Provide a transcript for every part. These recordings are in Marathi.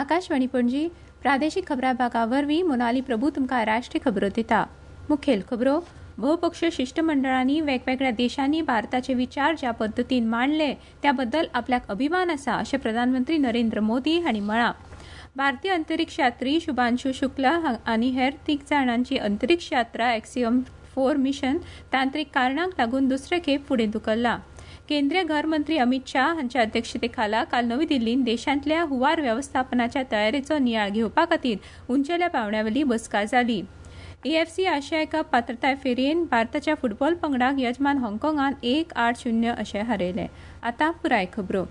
आकाशवाणी पणजी प्रादेशीक खबरां वरवीं मोनाली प्रभू तुमकां राष्ट्रीय खबरो दिता. मुखेल खबरो. बहुपक्षीय शिष्टमंडळांनी वेगवेगळ्या देशांनी भारताचे विचार ज्या पद्दतीन मांडले त्या बद्दल आपल्याक अभिमान आसा अशें प्रधानमंत्री नरेंद्र मोदी हांणी म्हळां. भारतीय अंतरीक्ष यात्री शुभांशु शुक्ला आनी हेर 3 जाणांची अंतरीक्ष यात्रा एक्सियम 4 मिशन तांत्रीक कारणांक लागून दुसरे खेप फुडें धुकल्ला. केंद्रीय घर मंत्री अमित शाह हांच्या अध्यक्षतेखाला काल नवी दिल्लींत देशांतल्या हुंवार वेवस्थापनाच्या तयारेचो नियाळ घेवपा खातीर उंचेल्या पांवड्यावयली बसका जाली. AFC आशिया कप पात्रताय फेरयेंत भारताच्या फुटबॉल पंगडाक यजमान हाँगकाँगान 1-8-0 अशें हारयलें. आतां पुराय खबरो.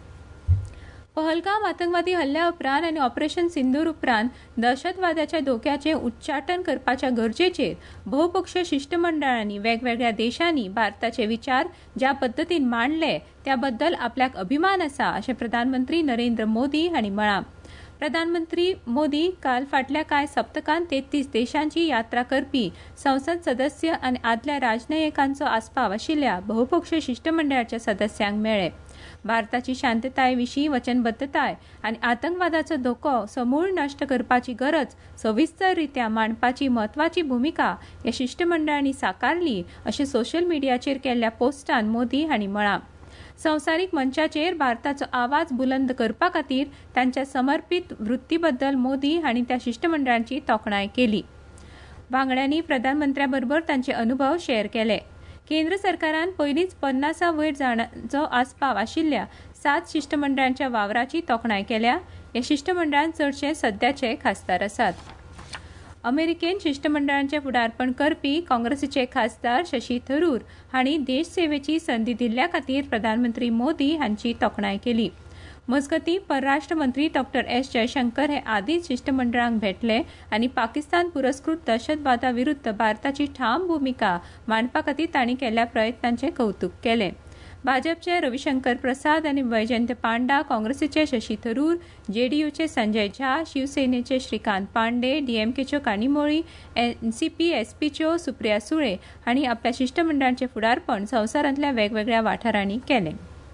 पहलगाम आतंकवादी हल्ल्या उपरांत आनी ऑपरेशन सिंदूर उपरांत दहशतवादाच्या धोक्याचें उच्चाटन करपाच्या गरजेचेर बहुपक्षीय शिष्टमंडळांनी वेगवेगळ्या देशांनी भारताचे विचार ज्या पद्दतीन मांडले त्या बद्दल आपल्याक अभिमान आसा अशें प्रधानमंत्री नरेंद्र मोदी हांणी म्हळां. प्रधानमंत्री मोदी काल फाटल्या कांय सप्तकांत 33 देशांची यात्रा करपी संसद सदस्य आनी आदल्या राजनयिकांचो आस्पाव आशिल्ल्या बहुपक्षीय शिष्टमंडळाच्या सदस्यांक मेळ्ळे. भारताची शांतताये विशीं वचनबद्धताय आनी आतंकवादाचो धोको समूळ नश्ट करपाची गरज सविस्तर रित्या मांडपाची म्हत्वाची भुमिका ह्या शिष्टमंडळांनी साकारली अशें सोशल मिडियाचेर केल्ल्या पोस्टांत मोदी हांणी म्हळां. संवसारीक मंचाचेर भारताचो आवाज बुलंद करपा खातीर तांच्या समर्पीत वृत्ती बद्दल मोदी हांणी त्या शिष्टमंडळांची तोखणाय केली. वांगड्यांनी प्रधानमंत्र्या बरोबर तांचे अनुभव शेअर केले. केंद्र सरकारान पयलींच 50 वयर जाणांचो आस्पाव आशिल्ल्या 7 शिष्टमंडळांच्या वावराची तोखणाय केल्या. ह्या शिष्टमंडळांत चडशे सध्याचे खासदार आसात. अमेरिकेन शिष्टमंडळांचे फुडारपण करपी काँग्रेसीचे खासदार शशी थरूर हांणी देश सेवेची संदी दिल्ल्या खातीर प्रधानमंत्री मोदी हांची तोखणाय केली. मजगतीं परराष्ट्र मंत्री डॉ. एस. जयशंकर हे आदींच शिष्टमंडळांक भेटले आनी पाकिस्तान पुरस्कृत दहशतवादा विरुद्ध भारताची ठाम भुमिका मांडपा खातीर तांणी केल्ल्या प्रयत्नांचें कौतुक केलें. भाजपचे रविशंकर प्रसाद आनी वैजयंत पांडा, काँग्रेसीचे शशी थरूर, जेडीयूचे संजय झा, शिवसेनेचे श्रीकांत पांडे, डीएमकेच्यो कानिमोळी, एनसीपी एसपीच्यो सुप्रिया सुळे हांणी आपल्या शिष्टमंडळांचें फुडारपण संवसारांतल्या वेगवेगळ्या वाठारांनी केलें.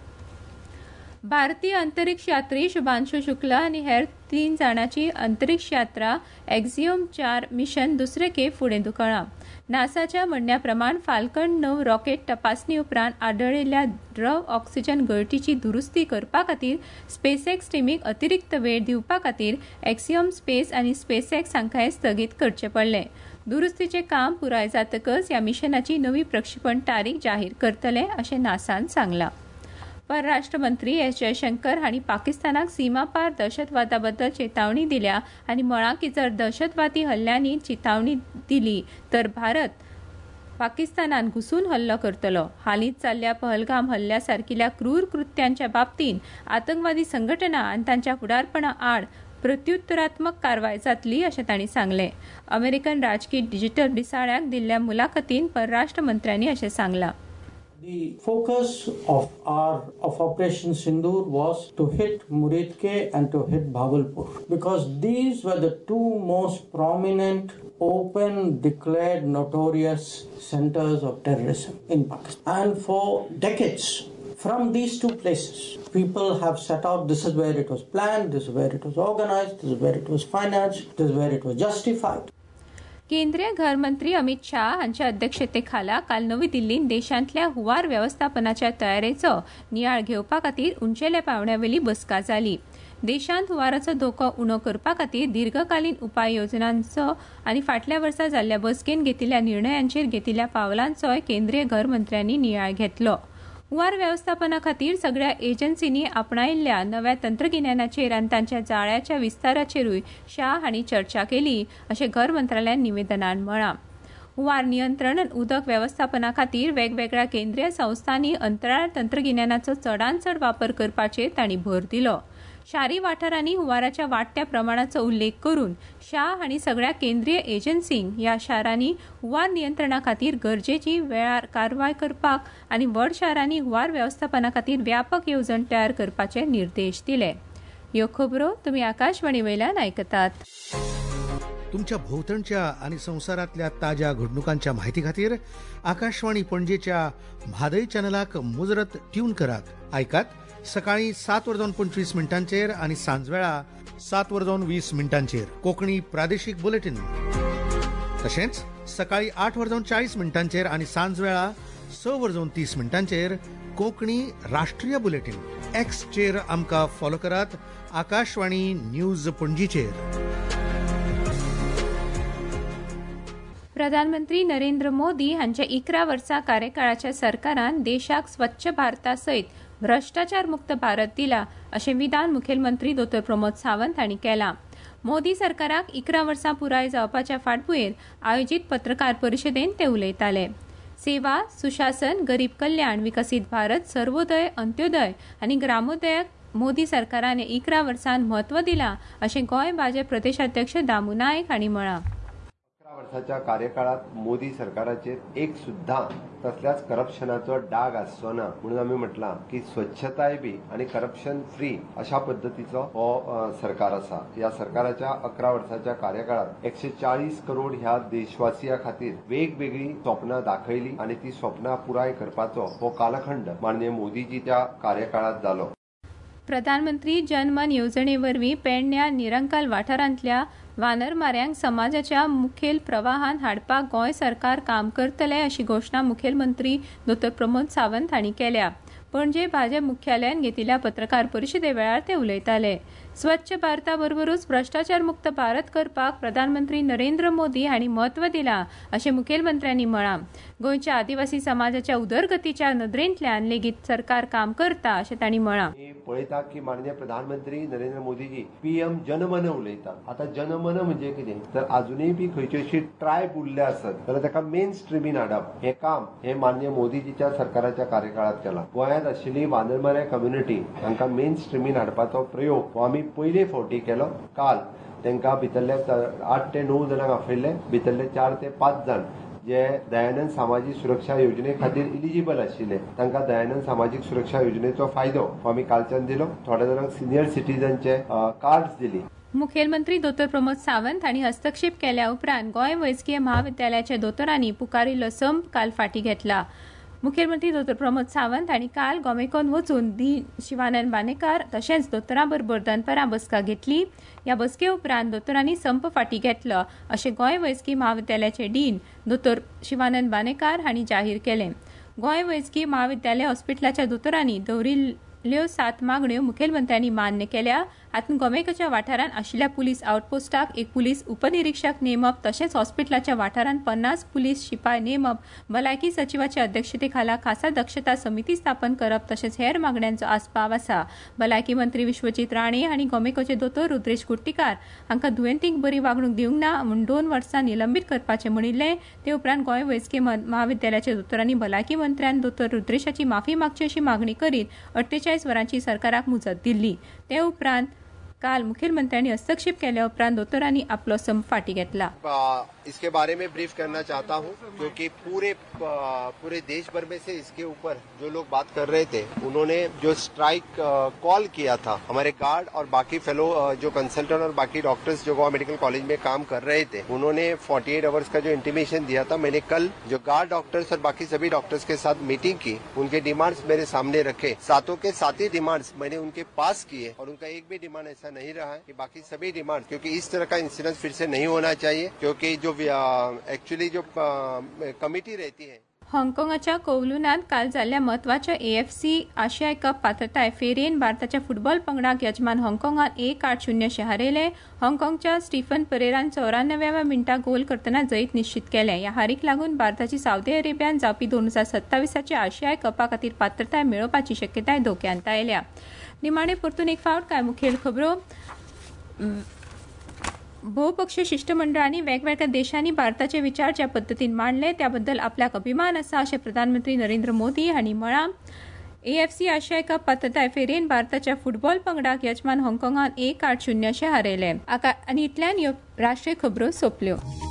भारतीय अंतरीक्ष यात्री शुभांशु शुक्ला आनी हेर 3 जाणांची अंतरीक्ष यात्रा एक्सियम 4 मिशन दुसरे खेप फुडें धुकळ्ळां. नासाच्या म्हणण्या प्रमाण फाल्कन 9 रॉकेट तपासणी उपरांत आढळिल्ल्या द्रव ऑक्सिजन गळतीची दुरुस्ती करपा खातीर स्पेसएक्स टीमीक अतिरिक्त वेळ दिवपा खातीर एक्सियम स्पेस आनी स्पेसएक्स हांकां हें स्थगीत करचें पडलें. दुरुस्तीचें काम पुराय जातकच ह्या मिशनाची नवी प्रक्षेपण तारीख जाहीर करतले अशें नासान सांगलां. परराष्ट्र मंत्री एस. जयशंकर हांणी पाकिस्तानाक सीमापार दहशतवादाबद्दल चेतावणी दिल्या आनी म्हळां की जर दहशतवादी हल्ल्यांनी चेतावणी दिली तर भारत पाकिस्तानान घुसून हल्लो करतलो. हालींच जाल्ल्या पहलगाम हल्ल्या सारकिल्या क्रूर कृत्यांच्या बाबतींत आतंकवादी संघटना आनी तांच्या फुडारपणा आड प्रत्युत्तरात्मक कारवाय जातली अशें तांणी सांगलें. अमेरिकन राजकी डिजिटल दिसाळ्याक दिल्ल्या मुलाखतींत परराष्ट्र मंत्र्यांनी अशें सांगलां. The focus of Operation Sindoor was to hit Muridke and to hit Bhagalpur because these were the 2 most prominent, open, declared, notorious centers of terrorism in Pakistan. And for decades, from these 2 places, people have set out, this is where it was planned, this is where it was organized, this is where it was financed, this is where it was justified. केंद्रीय घर मंत्री अमित शाह हांच्या अध्यक्षतेखाला काल नवी दिल्लींत देशांतल्या हुंवार वेवस्थापनाच्या तयारेचो नियाळ घेवपा खातीर उंचेल्या पांवड्यावयली बसका जाली. देशांत हुंवाराचो धोको उणो करपा खातीर दीर्घकालीन उपाय येवजण्यांचो आनी फाटल्या वर्सा जाल्ल्या बसकेन घेतिल्ल्या निर्णयांचेर घेतिल्ल्या पावलांचोय केंद्रीय घर मंत्र्यांनी नियाळ घेतलो. हुंवार वेवस्थापना खातीर सगळ्या एजन्सींनी आपणायिल्ल्या नव्या तंत्रगिन्यानाचेर आनी तांच्या जाळ्याच्या विस्ताराचेरूय शाह हांणी चर्चा केली अशें घर मंत्रालयान निवेदनांत म्हळां. हुंवार नियंत्रण आनी उदक वेवस्थापना खातीर वेगवेगळ्या केंद्रीय संस्थांनी अंतराळ तंत्रगिन्यानाचो चडांत चड वापर करपाचेर तांणी भर दिलो. शारी वाठारांनी हुंवाराच्या वाडट्या प्रमाणाचो उल्लेख करून शाह हांणी सगळ्या केंद्रीय एजन्सींक ह्या शारांनी हुंवार नियंत्रणा खातीर गरजेची वेळार कारवाय करपाक आनी व्हड शारांनी हुंवार वेवस्थापना खातीर व्यापक येवजण तयार करपाचे निर्देश दिले. ह्यो खबरो तुमी आकाशवाणी वयल्यान आयकतात. तुमच्या भोवतणच्या आणि संवसारातल्या ताज्या घडणुकांच्या माहिती खातीर आकाशवाणी पणजेच्या म्हादय चॅनलाक मुजरत ट्यून करात. आयकात सकाळी 7:25 आणि सांजवेळा 7:20 कोकणी प्रादेशीक बुलेटिन, तशेंच सकाळी 8:40 आणि सांजवेळा 6:30 कोंकणी राष्ट्रीय बुलेटिन. एक्स चेर आमकां फॉलो करात. आकाशवाणी न्यूज पणजीचेर. प्रधानमंत्री नरेंद्र मोदी हांच्या 11 वर्सां कार्यकाळाच्या सरकारान देशाक स्वच्छ भारता सयत भ्रष्टाचार मुक्त भारत दिला अशें विधान मुखेलमंत्री डॉ. प्रमोद सावंत हांणी केलां. मोदी सरकाराक 11 वर्सां पुराय जावपाच्या फाटभुंयेर आयोजीत पत्रकार परिशदेंत ते उलयताले. सेवा, सुशासन, गरीब कल्याण, विकसीत भारत, सर्वोदय, अंत्योदय आनी ग्रामोदयाक मोदी सरकारान 11 वर्सांत म्हत्व दिलां अशें गोंय भाजप प्रदेशाध्यक्ष दामू नायक हांणी म्हळां. 11 वर्साच्या कार्यकाळात मोदी सरकाराचेर एक सुद्धा कसल्याच करप्शनाचो डाग आसचो ना म्हणून आमी म्हटलां की स्वच्छताय बी आणि करप्शन फ्री अशा पद्धतीचो हो सरकार आसा. या सरकाराच्या 11 वर्साच्या कार्यकाळात 140 करोड ह्या देशवासिया खातीर वेगवेगळी स्वप्नां दाखयली आणि ती स्वप्नां पुराय करपाचो हो कालखंड माननीय मोदीजीच्या कार्यकाळात जालो. प्रधानमंत्री जनमन येवजणे वरवीं पेडण्यां निरंकाल वाठारांतल्या वानरमाऱ्यांक समाजाच्या मुखेल प्रवाहान हाडपाक गोंय सरकार काम करतले अशी घोषणा मुखेलमंत्री डॉ. प्रमोद सावंत हांणी केल्या. पणजे भाजप मुख्यालयान घेतिल्ल्या पत्रकार परिशदे वेळार ते उलयताले. स्वच्छ भारता बरोबरूच भ्रष्टाचार मुक्त भारत करपाक प्रधानमंत्री नरेंद्र मोदी हांणी म्हत्व दिलां अशें मुखेलमंत्र्यांनी म्हळां. गोंयच्या आदिवासी समाजाच्या उदरगतीच्या नदरेंतल्यान लेगीत सरकार काम करता अशें तांणी म्हळां. पळयता की माननीय प्रधानमंत्री नरेंद्र मोदीजी पीएम जनमन उलयता. आता जनमन म्हणजे कितें तर अजूनय बी खंयची अशी ट्रायब उरले आसत जाल्यार ताका मेन स्ट्रिमीन हाडप हें काम हे माननीय मोदीजीच्या सरकाराच्या कार्यकाळात केलां. गोंयांत आशिल्ली वानरमाऱ्या कम्युनिटी हांकां मेन स्ट्रिमीन हाडपाचो प्रयोग हो आमी पयले फावटी केलो. काल तांकां भितरले 8 ते 9 जाणांक आपयले, भितरले 4 ते 5 जाण जे दयानंद सामाजिक सुरक्षा योजने खातीर इलिजिबल आशिल्ले तांकां दयानंद सामाजिक सुरक्षा योजनेचो फायदो आमी कालच्यान दिलो. थोड्या जाणांक सिनियर सिटीजनचे कार्ड्स दिली. मुखेलमंत्री डॉ. प्रमोद सावंत हांणी हस्तक्षेप केल्या उपरांत गोंय वैजकीय महाविद्यालयाच्या दोतोरांनी पुकारिल्लो संप काल फाटीं घेतला. मुखेलमंत्री डॉ. प्रमोद सावंत हांणी काल गोमेकोन वचून दी शिवानंद बानेकार तशेंच दोतोरां बरोबर दनपारां बसका घेतली. ह्या बसके उपरांत दोतोरांनी संप फाटीं घेतलो अशें गोंय वैजकी महाविद्यालयाचे डीन डॉ. शिवानंद बानेकार हांणी जाहीर केलें. गोंय वैजकी महाविद्यालय हॉस्पिटलाच्या दोतोरांनी दवरिल्ल्यो 7 मागण्यो मुखेलमंत्र्यांनी मान्य केल्या. हातूंत गोमेकाच्या वाठारांत आशिल्ल्या पुलीस आउटपोस्टाक एक पुलीस उपनिरीक्षक नेमप तशेंच हॉस्पिटलाच्या वाठारांत 50 पुलीस शिपाय नेमप, भलायकी सचिवाच्या अध्यक्षतेखाला खासा दक्षता समिती स्थापन करप तशेंच हेर मागण्यांचो आस्पाव आसा. भलायकी मंत्री विश्वजीत राणे हांणी गोमेकाचे दोतोर रुद्रेश कुट्टीकार हांकां दुयेंतींक बरी वागणूक दिवंक ना म्हूण 2 वर्सां निलंबीत करपाचें म्हणिल्लें. ते उपरांत गोंय वैजकी महाविद्यालयाच्या दोतोरांनी भलायकी मंत्र्यान दोतोर रुद्रेशाची माफी मागची अशी मागणी करीत 48 वरांची सरकाराक मुजत दिल्ली. ते उपरांत काल मुख्यमंत्र्यांनी हस्तक्षेप केल्या उपरांत दोतोरांनी आपलो संप फाटीं घेतला. इसके बारे में ब्रीफ करना चाहता हूं क्योंकि पूरे देश भर में से इसके ऊपर जो लोग बात कर रहे थे उन्होंने जो स्ट्राइक कॉल किया था हमारे गार्ड और बाकी फेलो जो कंसल्टेंट और बाकी डॉक्टर्स जो गोवा मेडिकल कॉलेज में काम कर रहे थे उन्होंने 48 आवर्स का जो इंटीमेशन दिया था. मैंने कल जो गार्ड डॉक्टर्स और बाकी सभी डॉक्टर्स के साथ मीटिंग की, उनके डिमांड्स मेरे सामने रखे. 7 के 7 डिमांड्स मैंने उनके पास किए और उनका एक भी डिमांड ऐसा नहीं रहा है कि बाकी सभी डिमांड, क्योंकि इस तरह का इंसिडेंस फिर से नहीं होना चाहिए क्योंकि जो एक्चुअली जो कमिटी रहती है. हाँगकाँगाच्या कोवलूनात काल जाल्ल्या म्हत्वाच्या AFC आशियाई कप पात्रताय फेरयेन भारताच्या फुटबॉल पंगडाक यजमान हाँगकाँगान 1-8 अशें हारयले. हाँगकाँगच्या स्टीफन परेरान 94व्या मिनटाक गोल करतना जैत निश्चित केलें. ह्या हारीक लागून भारताची सावदी अरेबियान जावपी 2027च्या आशियाई कपा खातीर पात्रताय मेळोवपाची शक्यताय धोक्यांत आयल्या. निमाणे परतून एक फावट काय मुखेल खबरो. बहुपक्षीय शिष्टमंडळांनी वेगवेगळ्या देशांनी भारताचे विचार ज्या पद्दतीन मांडले त्याबद्दल आपल्याक अभिमान आसा अशें प्रधानमंत्री नरेंद्र मोदी हांणी म्हळां. AFC आशियाई कप पात्रताय फेरयेन भारताच्या फुटबॉल पंगडाक यजमान हाँगकाँगान 1-8 अशें हारयले. आनी इतल्यान ह्यो राष्ट्रीय खबरो सोंपल्यो.